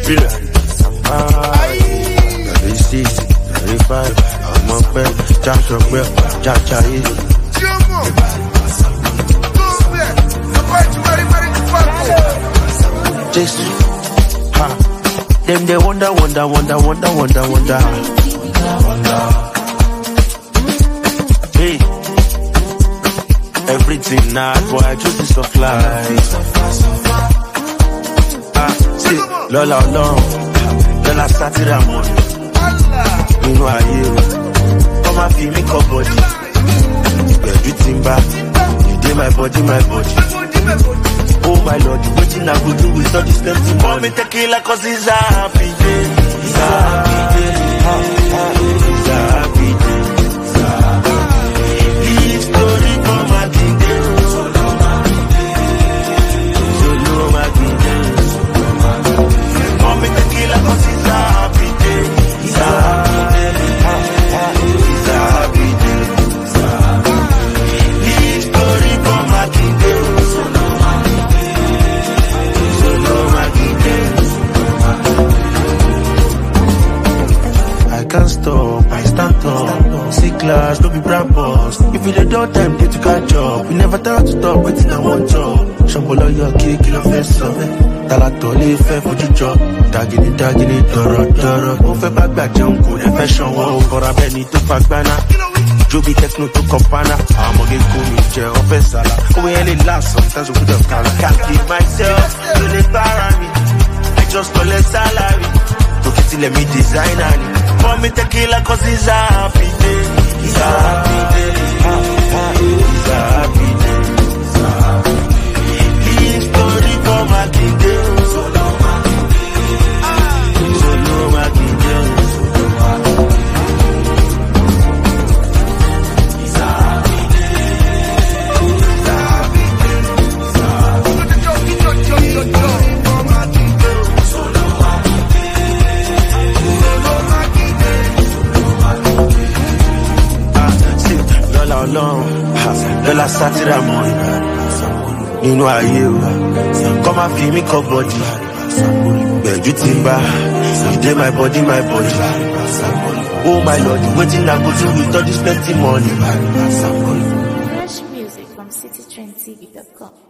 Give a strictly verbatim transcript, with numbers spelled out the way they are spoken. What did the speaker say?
feel it. thirty-six, thirty-five, I'm up there, Jack up there, Jack Chai. Jesus, ha. Them they wonder, wonder, wonder, wonder, wonder, wonder. Hey, everything now, boy, I just is of life. Ah, see, Lola, Lola, Lola, Saturday morning. You know I hear it. Come and feel me, come body. Yeah, you think back. You did my body, my body. Oh my Lord, you waiting I go do with all this empty money. Mommy tequila cause it's a happy day. It's a happy day. It's a happy day. This story for my king day. Solo my king day. Mommy tequila cause it's a happy day. It's a happy day. It's a happy day. This story for my king day. I can't stop, I stand up. See class, don't be brand boss. If you don't time, they to catch up. We never thought to stop, waiting I want job. Shambola your cake, kill a face of it. Talatoli, fair for the job. Tagging it, tagging it, doro, doro. Ofe back back, jump, good, the fashion, wow. For a penny to pack banner. Joby techno to compana. I'm gonna go with jail, open sala. We only last sometimes we don't count. Can't keep myself, to the bar me. I just collect salary. To let me design it. For me tequila cause it's a happy day. It's a happy day. It's a happy day. This story for my king day. Solo my king day. Solo my king day. It's a happy day. It's a happy day. It's a happy day. For my king day. Solo my king day. Alone, Lola Saturday morning. You know I hear you. Come and feel me, come body. Yeah, you think back. You did my body, my body. Oh my Lord, you waiting I go do with all this plenty money. Fresh music from city trend t v dot com.